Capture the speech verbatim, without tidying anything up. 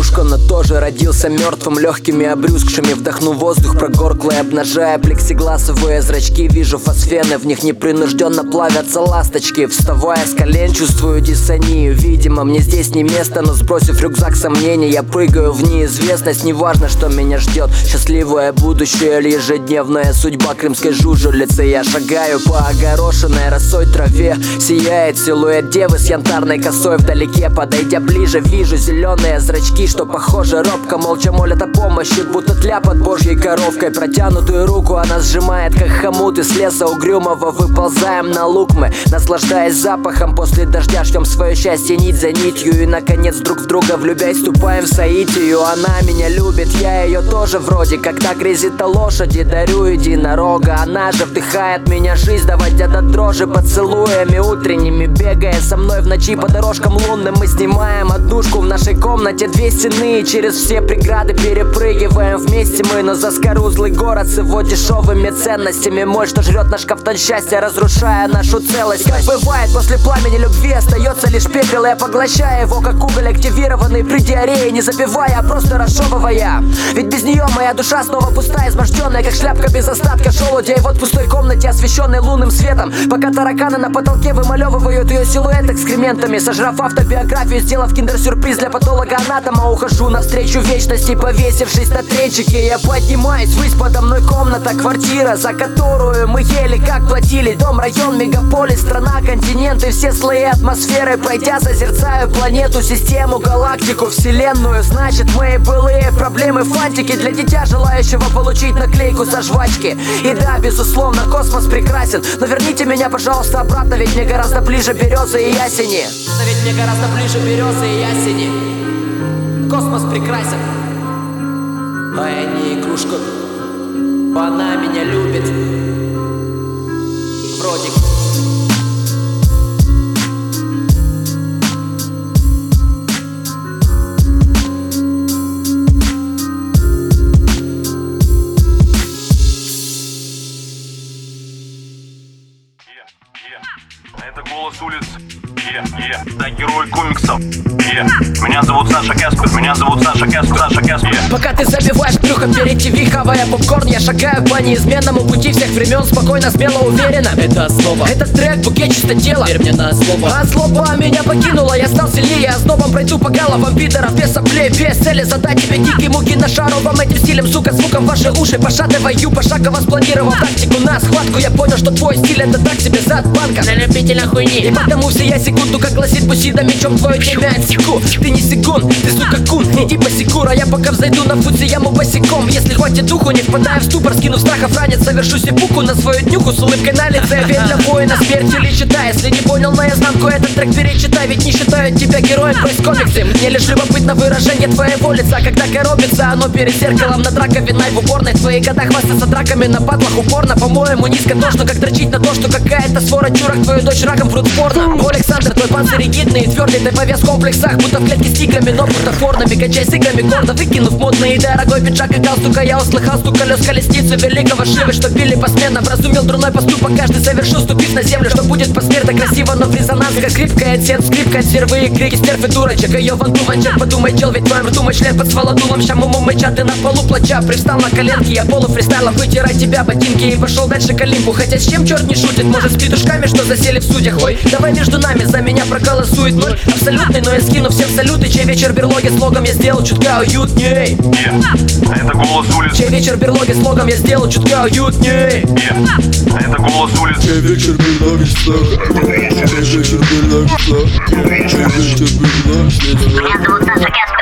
игрушка, но тоже родился мертвым, легкими обрюзгшими. Вдохну воздух прогорклый, обнажая плексигласовые зрачки. Вижу фосфены, в них непринужденно плавятся ласточки. Вставая с колен, чувствую диссонию. Видимо, мне здесь не место, но сбросив рюкзак сомнений, я прыгаю в неизвестность. Неважно, что меня ждет, счастливое будущее или ежедневная судьба крымской жужелицы. Я шагаю по огорошенной росой траве. Сияет силуэт девы с янтарной косой вдалеке. Подойдя ближе, вижу зеленые зрачки, что похоже робко молча молят о помощи, будто тля под божьей коровкой. Протянутую руку она сжимает, как хомут. Из леса угрюмого выползаем на луг мы, наслаждаясь запахом. После дождя ждем свое счастье нить за нитью. И наконец друг в друга влюбясь ступаем в соитию. Она меня любит, я ее тоже вроде. Когда грезит о лошади, дарю единорога. Она же вдыхает меня жизнь, доводя до дрожи поцелуями утренними. Бегая со мной в ночи по дорожкам лунным, мы снимаем однушку в нашей комнате. Две стены, через все преграды перепрыгиваем вместе мы. Но заскорузлый город с его дешевыми ценностями, моль, что жрет наш кафтан счастья, разрушая нашу целость. Как бывает, после пламени любви остается лишь пепел. Я поглощаю его, как уголь активированный при диарее, не запивая, а просто разжевывая. Ведь без нее моя душа снова пустая, изможденная, как шляпка без остатка желудя. И вот в пустой комнате, освещенной лунным светом, пока тараканы на потолке вымалевывают ее силуэт экскрементами. Сожрав автобиографию, сделав киндер-сюрприз для патолога-анатома, ухожу навстречу вечности, повесившись на тренчике. Я поднимаюсь ввысь, подо мной комната, квартира, за которую мы еле как платили. Дом, район, мегаполис, страна, континенты, все слои атмосферы. Пройдя, созерцаю планету, систему, галактику, вселенную. Значит, мои былые проблемы фантики для дитя, желающего получить наклейку со жвачки. И да, безусловно, космос прекрасен, но верните меня, пожалуйста, обратно, ведь мне гораздо ближе березы и ясени. Но ведь мне гораздо ближе березы и ясени. Космос прекрасен, а я не игрушка. Она меня любит, вроде. Это голос улиц. Yeah, yeah. Да, герой комиксов. Yeah. Меня зовут Саша Каспер, меня зовут Саша Каспер, Саша Каспер. Yeah. Пока ты забиваешь брюхо перед ТВ, хавая попкорн, я шагаю по неизменному пути всех времен, спокойно, смело, уверенно. Это основа. Этот трек букет чистотела. Верь мне на слово. А злоба меня покинула, я стал сильнее. Ознобом пройду по головам пидоров без соплей, без цели задать тебе дикие муки на шаровом. Этим стилем, сука, звуком ваши уши пошатываю, пошагово спланировав тактику на схватку. Я понял, что твой стиль это так себе зад банка на любителя хуйни. И потому все я секунду, как гласит Бусида, мечом твое темя отсеку. Ты не секунд, ты сука кун, иди посекур, а я пока взойду на фудзияму босиком. Если хватит духу, не впадая в ступор, скинув страхов ранец, совершу сипуку на свою днюху с улыбкой на лице. Ведь для воина смерть или читай. Если не понял наизнанку этот трек, перечитай. Ведь не считаю тебя героем пресс комиксы. Мне лишь любопытно выражение твоего лица, когда коробится оно перед зеркалом над раковиной в уборной. В твои года хвастаться драками на падлах упорно. По-моему, низко то, что как дрочить на то, что какая-то свора чурок твою дочь раком фрут спорно. О, Александр, твой панцирь ригидный и твердый, ты повес в комплексах, будто в клетке с тиграми, но бутафорными. Качай с играми гордо, выкинув модный и дорогой пиджак и галстука. Я услыхал стук колес колесницы великого Шивы, что били посменно. Вразумел дурной поступок, каждый совершил, ступив на землю. Что будет посмертно красиво, но в резонанс, как скрипка и отсен, скрипка, сервы и крики, стерв и дурачек. Ее ванту ванчак, подумай, чел, ведь в твоем рту мой член под свалодулом. Шамуму мыча, ты на полу плача, привстал на коленки. Я полу фристайлом вытирай тебя ботинки и пошел дальше к Олимпу. Хотя с чем черт не шутит, может с петушками, что засели в судьях. Ой, давай между нами, за меня проголосует ноль абсолютный, но я скину всем салюты. Чей вечер берлоги с логом я сделал чутка уютней. Yeah. Это голос улиц. Чей вечер берлоги с логом я сделал чутка уютней. Yeah. Это голос улиц. Чей вечер берлоги с логом. Чей вечер берлоги с логом. Чей вечер берлоги с логом. Меня зовут Саша Каспер.